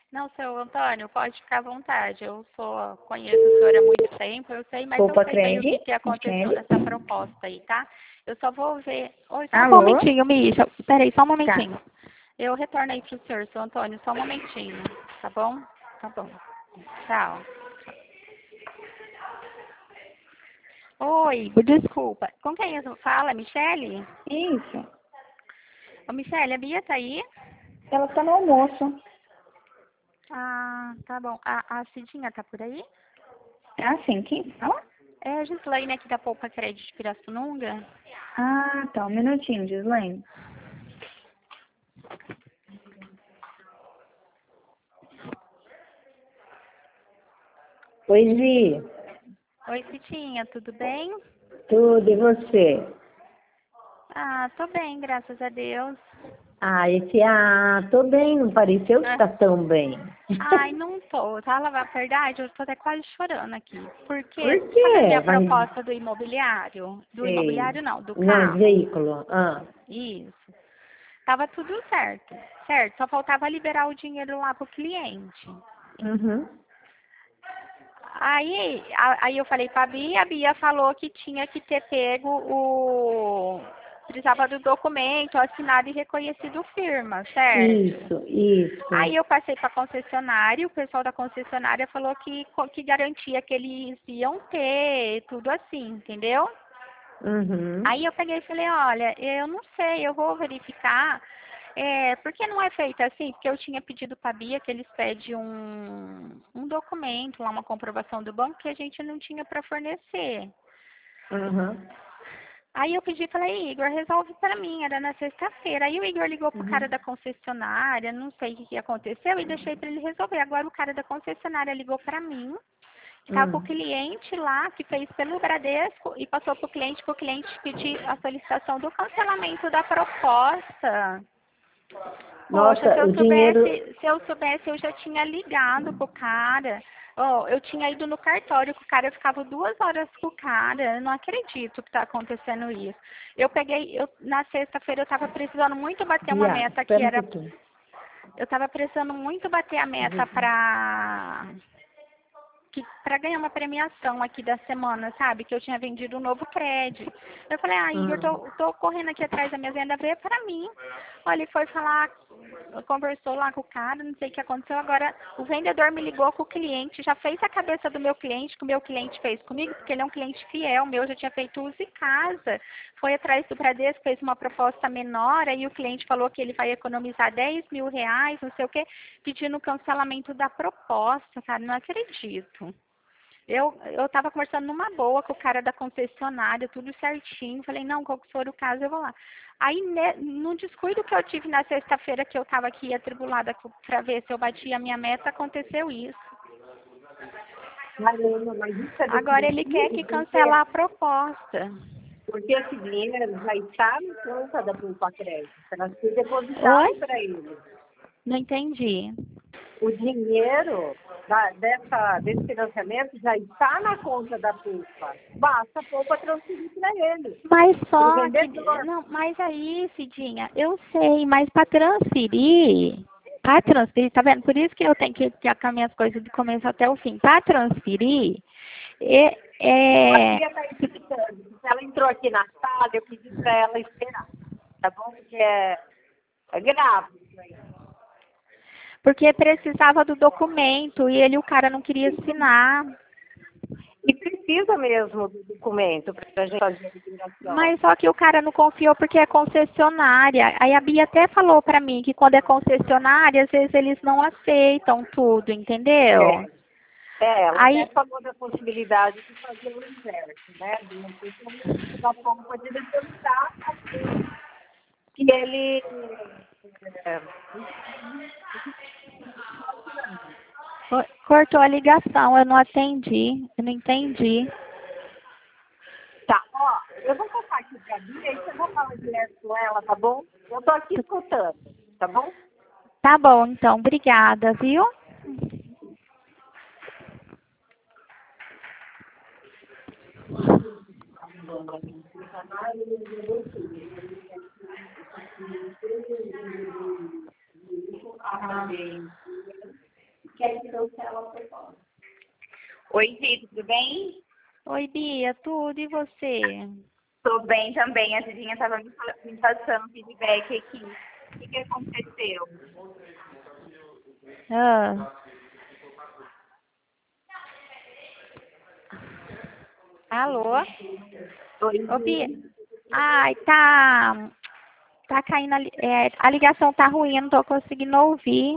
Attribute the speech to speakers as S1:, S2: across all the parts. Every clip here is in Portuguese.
S1: Não, seu Antônio, pode ficar à vontade. Conheço o senhor há muito tempo, eu sei, mas eu
S2: Poupa
S1: sei bem o
S2: Crede,
S1: que aconteceu
S2: Michele.
S1: nessa proposta aí, tá? Eu só vou ver. Oi, só um
S2: Alô?
S1: momentinho, Misha. Peraí, só um
S2: Tá.
S1: momentinho. Eu retorno aí pro senhor, seu Antônio, só um momentinho, tá bom? Tá bom. Tchau. Oi, desculpa. Com quem eu falo? Michele?
S2: Isso.
S1: Ô, Michele, a Bia tá aí?
S2: Ela tá no almoço.
S1: Ah, tá bom. A Cidinha tá por aí?
S2: Ah, sim. Quem fala?
S1: É a Gislaine aqui da Poupa Crédito de Pirassununga.
S2: Ah, tá. Um minutinho, Gislaine. Oi, Gi.
S1: Oi, Cidinha, tudo bem?
S2: Tudo, e você?
S1: Ah, tô bem, graças a Deus.
S2: Tô bem, não pareceu que
S1: Ah,
S2: tá tão bem.
S1: ai, não tô. Tá, a verdade, eu tô até quase chorando aqui.
S2: Por
S1: Porque, sabe a
S2: quê?
S1: minha proposta do imobiliário? Do
S2: Sei.
S1: imobiliário não, do
S2: Não,
S1: carro.
S2: veículo. Ah.
S1: Isso. Tava tudo certo, certo? Só faltava liberar o dinheiro lá pro cliente.
S2: Uhum.
S1: Aí eu falei pra Bia, a Bia falou que tinha que ter pego precisava do documento assinado e reconhecido firma, certo?
S2: Isso.
S1: Aí eu passei para a concessionária, o pessoal da concessionária falou que garantia que eles iam ter, tudo assim, entendeu?
S2: Uhum.
S1: Aí eu peguei e falei, olha, eu não sei, eu vou verificar. Por que não é feito assim? Porque eu tinha pedido para a Bia que eles pedem um documento, lá uma comprovação do banco que a gente não tinha para fornecer.
S2: Uhum.
S1: Aí eu pedi, falei, Igor, resolve para mim, era na sexta-feira. Aí o Igor ligou pro cara
S2: Uhum.
S1: da concessionária, não sei o que aconteceu, e deixei para ele resolver. Agora o cara da concessionária ligou para mim, estava o
S2: Hum.
S1: cliente lá, que fez pelo Bradesco, e passou para o cliente pedir a solicitação do cancelamento da proposta. Poxa,
S2: Nossa, o dinheiro.
S1: se eu soubesse, eu já tinha ligado pro cara. Oh, eu tinha ido no cartório com o cara, eu ficava 2 horas com o cara. Eu não acredito que tá acontecendo isso. Na sexta-feira eu tava precisando muito bater uma
S2: Bia,
S1: meta que
S2: espera um
S1: era.
S2: pouquinho.
S1: Eu tava precisando muito bater a meta para ganhar uma premiação aqui da semana, sabe? Que eu tinha vendido um novo crédito. Eu falei, Igor,
S2: Hum.
S1: tô correndo aqui atrás da minha venda, vê para mim. Olha, ele foi falar, conversou lá com o cara, não sei o que aconteceu. Agora, o vendedor me ligou com o cliente, já fez a cabeça do meu cliente, que o meu cliente fez comigo, porque ele é um cliente fiel meu, já tinha feito uso em casa. Foi atrás do Bradesco, fez uma proposta menor, aí o cliente falou que ele vai economizar R$ 10.000, não sei o que, pedindo o cancelamento da proposta, cara, não acredito. Eu tava conversando numa boa com o cara da concessionária, tudo certinho. Falei, não, qual que for o caso, eu vou lá. Aí, no descuido que eu tive na sexta-feira, que eu tava aqui atribulada para ver se eu batia a minha meta, aconteceu isso.
S2: Caramba, mas isso é
S1: Agora ele quer
S2: definitivo,
S1: que cancele a proposta.
S2: porque esse dinheiro já está na conta da Poupa Crédito. Elas se depositaram
S1: Oi?
S2: para ele.
S1: Não entendi.
S2: O dinheiro desse financiamento já está na conta da Poupa. Basta a Poupa transferir para ele,
S1: Mas
S2: para o
S1: só que.
S2: vendedor.
S1: Não, mas aí, Cidinha, eu sei, mas para transferir, tá vendo? Por isso que eu tenho que com as minhas coisas do começo até o fim. Para transferir, é,
S2: A
S1: é,
S2: Bia está explicando. Ela entrou aqui na sala, eu pedi para ela esperar. Tá bom? Porque é grave isso aí.
S1: porque precisava do documento e o cara não queria assinar.
S2: E precisa mesmo do documento para a gente fazer a liberação.
S1: Mas só que o cara não confiou porque é concessionária. Aí a Bia até falou pra mim que quando é concessionária, às vezes eles não aceitam tudo, entendeu?
S2: Ela até
S1: Aí,
S2: falou da possibilidade de fazer o inverso, né? De repente, da forma pode depositar que ele. É,
S1: cortou a ligação, eu não atendi, eu não entendi.
S2: tá, ó, eu vou passar aqui para a Bia e você vai falar direto com ela, tá bom? Eu tô aqui escutando, tá bom?
S1: Tá bom, então, obrigada, viu?
S2: Oi, Gi, tudo bem?
S1: Oi, Bia, tudo e você?
S2: Tô bem também. A Cidinha estava me passando feedback aqui. O que aconteceu?
S1: Ah. Alô?
S2: Oi,
S1: Ô, Bia.
S2: Gi.
S1: Ai, tá caindo a ligação tá ruim, eu não tô conseguindo ouvir.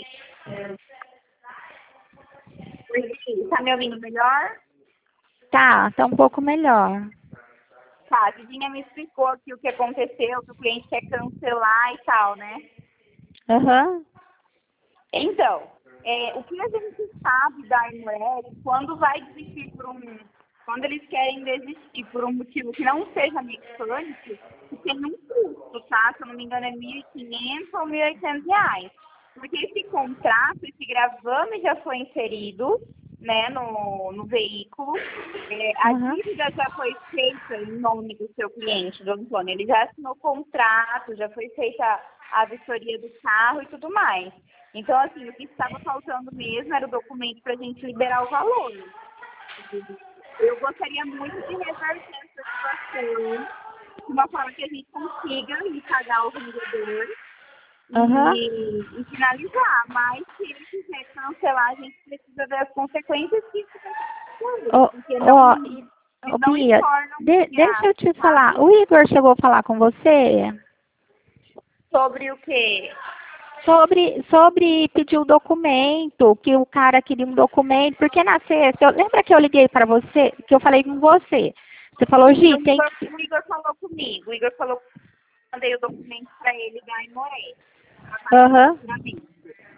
S2: Oi, Gi, tá me ouvindo melhor?
S1: Tá um pouco melhor.
S2: Tá, a Cidinha me explicou aqui o que aconteceu, que o cliente quer cancelar e tal, né?
S1: Aham.
S2: Então, o que a gente sabe da Imurec, quando vai desistir quando eles querem desistir por um motivo que não seja mecânico, que tem um custo, tá? Se eu não me engano é R$ 1.500 ou R$ 1.800. Porque esse contrato, esse gravame já foi inserido, né, no veículo. A
S1: Aham.
S2: dívida já foi feita em nome do seu cliente, do Antônio. Ele já assinou o contrato, já foi feita a vistoria do carro e tudo mais. Então, assim, o que estava faltando mesmo era o documento para a gente liberar o valor. Eu gostaria muito de reverter essa situação de uma forma que a gente consiga ir pagar o vendedor
S1: Aham.
S2: e finalizar. Mas se ele quiser cancelar, a gente precisa ver as consequências que isso vai ter,
S1: Ô,
S2: porque
S1: ó,
S2: eles não
S1: Bia,
S2: retornam
S1: deixa eu
S2: viáveis,
S1: te falar.
S2: sabe?
S1: O Igor chegou a falar com você
S2: Sobre o quê?
S1: sobre pedir o documento, que o cara queria um documento, porque na sexta, lembra que eu liguei para você, que eu falei com você? Você falou,
S2: Sim,
S1: Gi, tem que.
S2: O Igor falou comigo. O Igor falou que eu mandei o documento para ele dar em Moré, a parte do
S1: Aham.
S2: faturamento.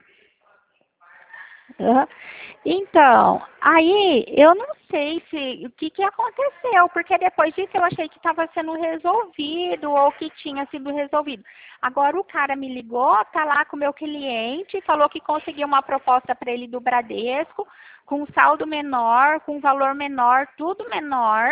S1: Aham. Então, aí eu não sei se o que aconteceu, porque depois disso eu achei que estava sendo resolvido ou que tinha sido resolvido. Agora o cara me ligou, tá lá com o meu cliente, falou que conseguiu uma proposta para ele do Bradesco, com saldo menor, com valor menor, tudo menor.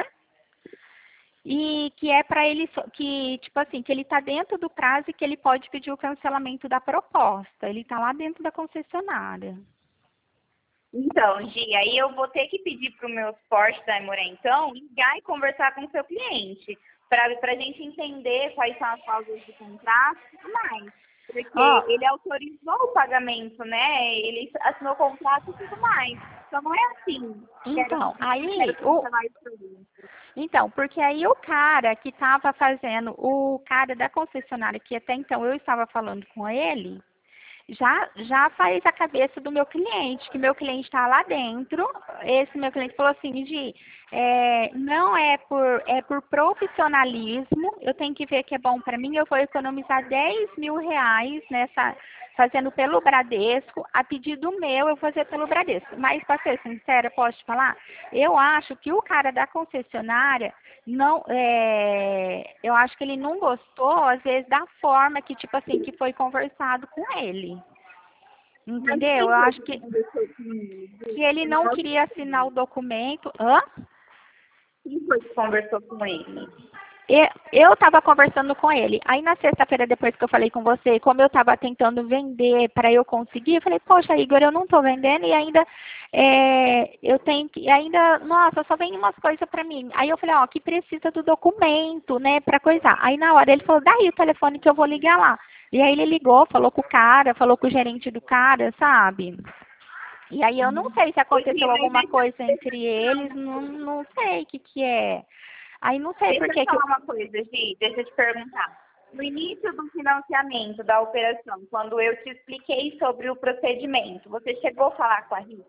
S1: E que é para ele, que, tipo assim, que ele está dentro do prazo e que ele pode pedir o cancelamento da proposta. Ele está lá dentro da concessionária.
S2: Então, Gi, aí eu vou ter que pedir para o meu suporte da Imoré, então, ligar e conversar com o seu cliente, para a gente entender quais são as cláusulas do contrato e tudo mais. Porque
S1: Ó,
S2: ele autorizou o pagamento, né? Ele assinou o contrato e tudo mais. Então, não é assim.
S1: então,
S2: Quero
S1: aí,
S2: cancelar isso aí.
S1: então, porque aí o cara que estava fazendo, o cara da concessionária, que até então eu estava falando com ele, já faz a cabeça do meu cliente, que meu cliente está lá dentro. Esse meu cliente falou assim, Gi, não é por profissionalismo, eu tenho que ver que é bom para mim, eu vou economizar R$ 10.000 fazendo pelo Bradesco, a pedido meu eu vou fazer pelo Bradesco. Mas, para ser sincera, posso te falar? Eu acho que o cara da concessionária não, eu acho que ele não gostou, às vezes, da forma que, tipo assim, que foi conversado com ele.
S2: Mas
S1: Entendeu?
S2: quem
S1: Eu
S2: foi
S1: acho
S2: que conversou comigo?
S1: que ele não queria assinar o documento. Hã?
S2: Quem foi que conversou com ele?
S1: Eu estava conversando com ele. Aí na sexta-feira, depois que eu falei com você, como eu estava tentando vender para eu conseguir, eu falei, poxa, Igor, eu não estou vendendo e ainda eu tenho que, ainda, nossa, só vem umas coisas para mim. Aí eu falei, ó, que precisa do documento, né, para coisar. Aí na hora ele falou, daí o telefone que eu vou ligar lá. E aí ele ligou, falou com o cara, falou com o gerente do cara, sabe? E aí eu não sei se
S2: Oi, Gi,
S1: aconteceu
S2: mas
S1: alguma coisa
S2: deixa
S1: entre eles, não sei o que é. Aí não sei por
S2: Deixa eu
S1: que que eu...
S2: falar uma coisa, Gi, deixa eu te perguntar. No início do financiamento da operação, quando eu te expliquei sobre o procedimento, você chegou a falar com a Rita?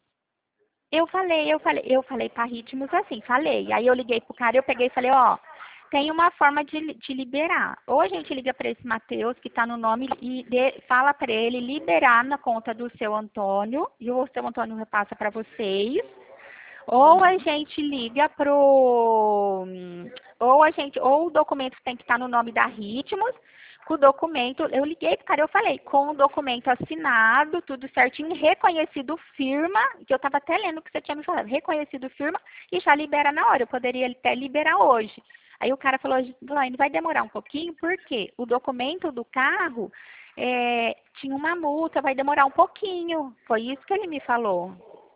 S1: Eu falei para Ritmos assim, falei. Aí eu liguei pro cara, eu peguei e falei, ó, tem uma forma de liberar. Ou a gente liga para esse Matheus, que está no nome, e fala para ele liberar na conta do seu Antônio, e o seu Antônio repassa para vocês. Ou a gente liga pro. Ou o documento tem que estar no nome da Ritmos, com o documento, eu liguei pro cara, eu falei, com o documento assinado, tudo certinho, reconhecido firma, que eu estava até lendo o que você tinha me falado, reconhecido firma, e já libera na hora, eu poderia até liberar hoje. Aí o cara falou, Elaine, vai demorar um pouquinho, porque o documento do carro tinha uma multa, vai demorar um pouquinho. Foi isso que ele me falou.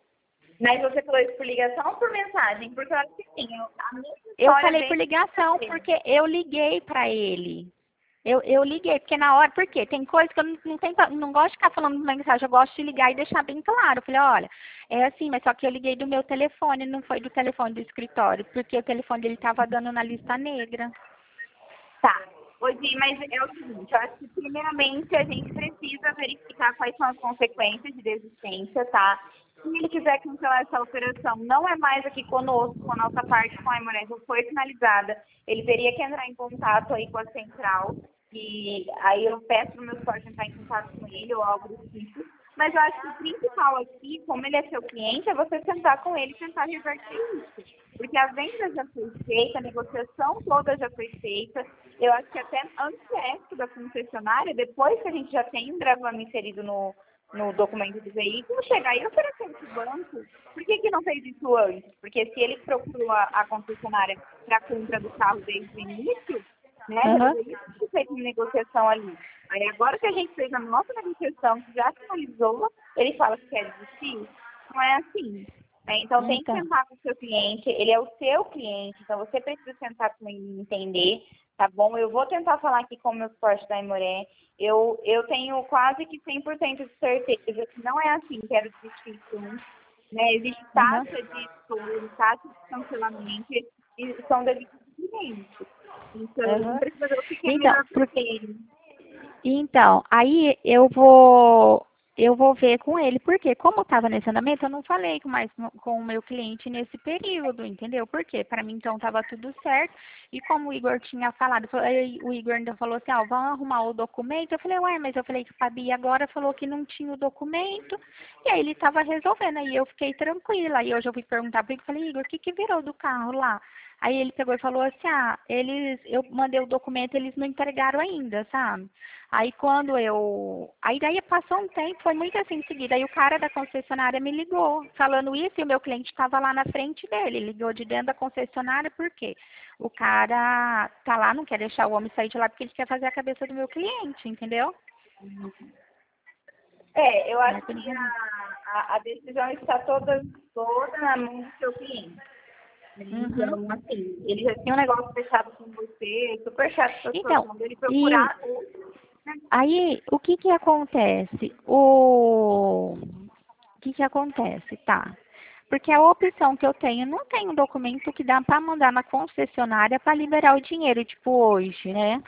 S2: Mas você falou isso por ligação ou por mensagem? Porque eu acho que sim, a minha
S1: Eu
S2: história
S1: falei por
S2: vem
S1: ligação, porque eu liguei para ele. Eu liguei, porque na hora, porque tem coisa que eu não gosto de ficar falando mensagem, eu gosto de ligar e deixar bem claro. Eu falei, olha, é assim, mas só que eu liguei do meu telefone, não foi do telefone do escritório, porque o telefone dele estava dando na lista negra.
S2: Tá. Hoje, mas é o seguinte, eu acho que primeiramente a gente precisa verificar quais são as consequências de desistência, tá? Se ele quiser cancelar essa operação, não é mais aqui conosco, com a nossa parte com a Emoresa foi finalizada. Ele teria que entrar em contato aí com a central e aí eu peço para o meu suporte entrar em contato com ele ou algo do tipo. Mas eu acho que o principal aqui, como ele é seu cliente, é você sentar com ele e tentar reverter isso. Porque a venda já foi feita, a negociação toda já foi feita. Eu acho que até antes da concessionária, depois que a gente já tem um gravame inserido no documento do veículo, chegar e oferecer esse banco. Por que não fez isso antes? Porque se ele procurou a concessionária para a compra do carro desde o início, né, já deveria ter feito uma negociação ali. Aí agora que a gente fez a nossa negociação, que já finalizou, ele fala que quer desistir. Não é assim. Então tem que sentar com o seu cliente, ele é o seu cliente, então você precisa sentar com ele e entender, tá bom? Eu vou tentar falar aqui com o meu suporte da Aimoré. Eu tenho quase que 100% de certeza que não é assim, quero desistir sim. Né? Existe taxa de estouro, taxa de cancelamento, e são delitos diferentes. Então, precisa ver o que é melhor para ele.
S1: Então, aí eu vou ver com ele, porque como estava nesse andamento, eu não falei com o meu cliente nesse período, entendeu? Porque para mim então estava tudo certo. E como o Igor tinha falado, o Igor ainda falou assim, ó, vamos arrumar o documento. Eu falei, ué, mas eu falei que a Fabi agora falou que não tinha o documento. E aí ele estava resolvendo, aí eu fiquei tranquila. Aí hoje eu fui perguntar para ele, falei, Igor, o que virou do carro lá? Aí ele pegou e falou assim, eu mandei o documento, eles não entregaram ainda, sabe? Aí aí daí passou um tempo, foi muito assim em seguida. Aí o cara da concessionária me ligou, falando isso, e o meu cliente estava lá na frente dele. Ligou de dentro da concessionária, por quê? O cara tá lá, não quer deixar o homem sair de lá porque ele quer fazer a cabeça do meu cliente, entendeu?
S2: Eu acho que a decisão está toda na mão do seu cliente. Então, assim, ele já tinha um negócio fechado com você, super chato a situação dele procurar outro.
S1: Aí, o que que acontece? O que que acontece, tá? Porque a opção que eu tenho, não tem um documento que dá para mandar na concessionária para liberar o dinheiro, tipo hoje, né?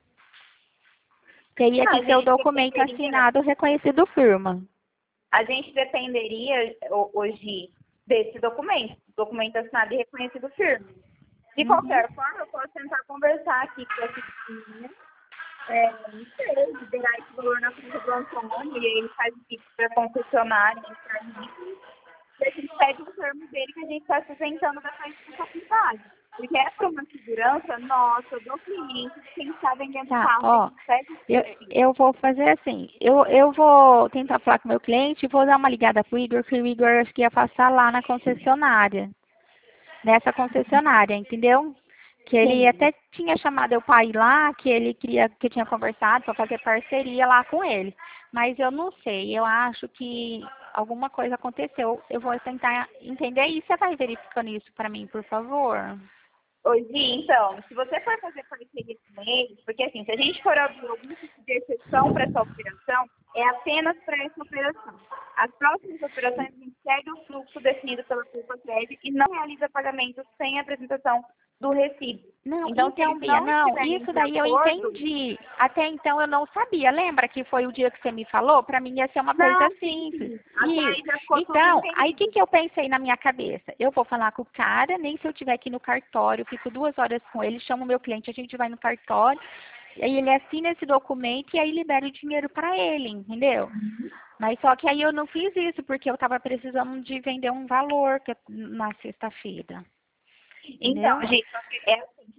S1: Teria que ser o documento assinado, reconhecido firma.
S2: A gente dependeria hoje desse documento assinado e reconhecido firme. De qualquer forma, eu posso tentar conversar aqui com a Cristina, não sei, liberar esse valor na conta do Antônio, e aí ele faz o pix para a concessionária, e a gente pede o termo dele que a gente está se isentando dessa responsabilidade. Porque é para uma segurança nossa, do cliente, quem está vendendo carro.
S1: Ó, eu vou fazer assim, eu vou tentar falar com o meu cliente e vou dar uma ligada pro Igor, que o Igor acho que ia passar lá na concessionária. Nessa concessionária, entendeu? Que ele até tinha chamado eu para ir lá, que ele queria, que eu tinha conversado para fazer parceria lá com ele. Mas eu não sei, eu acho que alguma coisa aconteceu. Eu vou tentar entender e você vai verificando isso para mim, por favor?
S2: Hoje, então, se você for fazer parceria com eles, porque assim, se a gente for abrir algum tipo de exceção para essa operação, é apenas para essa operação. As próximas operações, a gente segue o fluxo definido pela Culpa-Crédito e não realiza pagamento sem apresentação do recibo.
S1: Não, então Bia, não, isso daí eu entendi. Até então eu não sabia. Lembra que foi o dia que você me falou? Para mim ia ser uma coisa simples. Então, aí o que eu pensei na minha cabeça? Eu vou falar com o cara, nem se eu estiver aqui no cartório, eu fico 2 horas com ele, chamo o meu cliente, a gente vai no cartório, aí ele assina esse documento e aí libera o dinheiro para ele, entendeu? Mas só que aí eu não fiz isso, porque eu estava precisando de vender um valor na sexta-feira.
S2: Então, gente,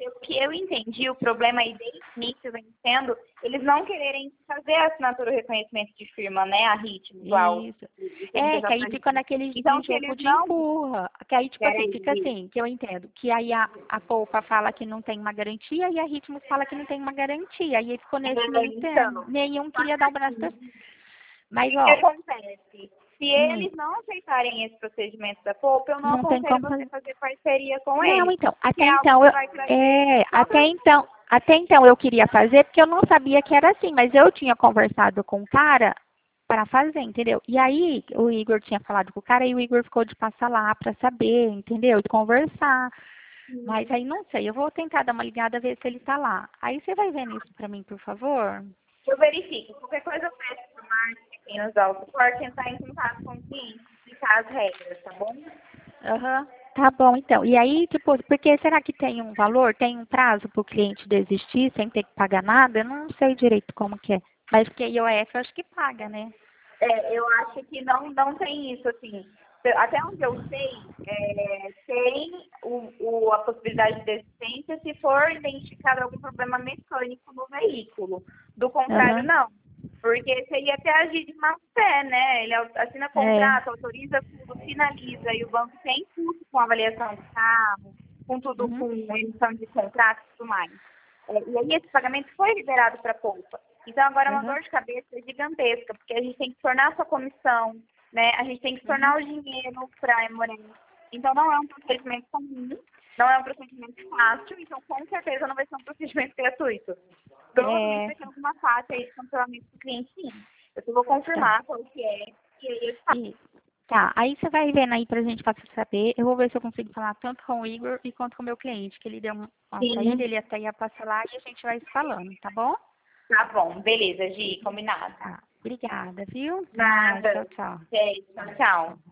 S2: pelo que eu entendi, o problema aí desde o início vem sendo eles não quererem fazer a assinatura do reconhecimento de firma, né? A ritmo, igual.
S1: Isso. Que aí fica naquele
S2: Então, que
S1: jogo
S2: eles
S1: de
S2: não...
S1: empurra. Que aí, tipo assim,
S2: Peraí,
S1: fica assim, que eu entendo. Que aí a Poupa fala que não tem uma garantia e a Ritmos fala que não tem uma garantia. Aí ficou nesse meio termo.
S2: então,
S1: Nenhum
S2: só
S1: queria
S2: que
S1: dar o braço
S2: assim,
S1: pra... Mas,
S2: o que
S1: ó,
S2: acontece? Se eles não aceitarem esse procedimento da Poupa, eu não
S1: não tem
S2: aconselho
S1: como
S2: você
S1: fazer.
S2: fazer parceria com
S1: Não,
S2: eles,
S1: então,
S2: porque é algo que vai trazer
S1: até então eu queria fazer porque eu não sabia que era assim, mas eu tinha conversado com o cara para fazer, entendeu? E aí o Igor tinha falado com o cara e o Igor ficou de passar lá para saber, entendeu? De conversar. Mas aí não sei, eu vou tentar dar uma ligada ver se ele tá lá. Aí você vai vendo isso para mim, por favor?
S2: eu verifico. Qualquer coisa eu peço para o Márcio, quem nos dá o suporte, tentar em contato com o cliente, explicar as regras, tá bom?
S1: Aham. Tá bom, então. E aí, tipo, porque será que tem um valor, tem um prazo para o cliente desistir sem ter que pagar nada? Eu não sei direito como que é. Mas porque IOF eu acho que paga, né?
S2: Eu acho que não tem isso, assim. Até onde eu sei, tem a possibilidade de desistência se for identificado algum problema mecânico no veículo. Do contrário,
S1: Aham.
S2: não. Porque seria até agir de má fé, né? Ele assina
S1: É.
S2: contrato, autoriza tudo, finaliza, e o banco tem custo com avaliação do carro, com tudo,
S1: Uhum.
S2: com emissão de contrato e tudo mais. E aí esse pagamento foi liberado para a Poupa. Então agora é uma
S1: Aham.
S2: dor de cabeça gigantesca, porque a gente tem que tornar a sua comissão, né? A gente tem que tornar o dinheiro para a Emorene. Então não é um procedimento comum, não é um procedimento fácil, então com certeza não vai ser um procedimento gratuito. Provavelmente vai ter alguma faixa aí de cancelamento do cliente, sim. Eu só vou
S1: Tá.
S2: confirmar qual que é, e aí eu te falo.
S1: E, tá. Aí você vai vendo aí pra gente pra saber. Eu vou ver se eu consigo falar tanto com o Igor e quanto com o meu cliente, que ele deu uma saída,
S2: Sim,
S1: ele até ia passar lá e a gente vai se falando, tá bom?
S2: tá bom, beleza, Gi, combinado.
S1: Tá. Obrigada, viu? Até mais. Tchau,
S2: Nada.
S1: tchau.
S2: Tchau, tchau.